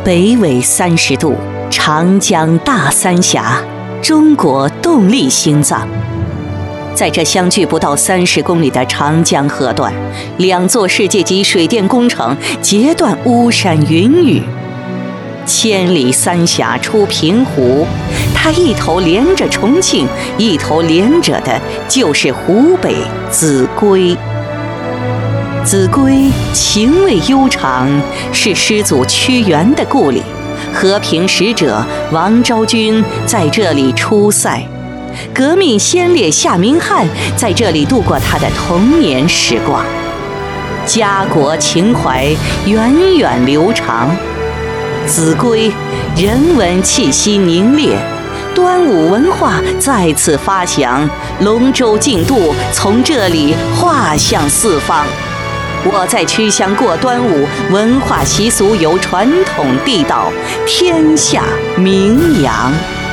北纬30度，长江大三峡，中国动力心脏。在这相距不到30公里的长江河段，2座世界级水电工程截断巫山云雨。千里三峡出平湖，它一头连着重庆，一头连着的就是湖北秭归。秭归情味悠长，是师祖屈原的故里，和平使者王昭君在这里出塞，革命先烈夏明翰在这里度过他的童年时光。家国情怀源远流长，秭归人文气息凝练，端午文化再次发祥，龙舟竞渡从这里画向四方。我在曲乡过端午，文化习俗有传统地道，天下名扬。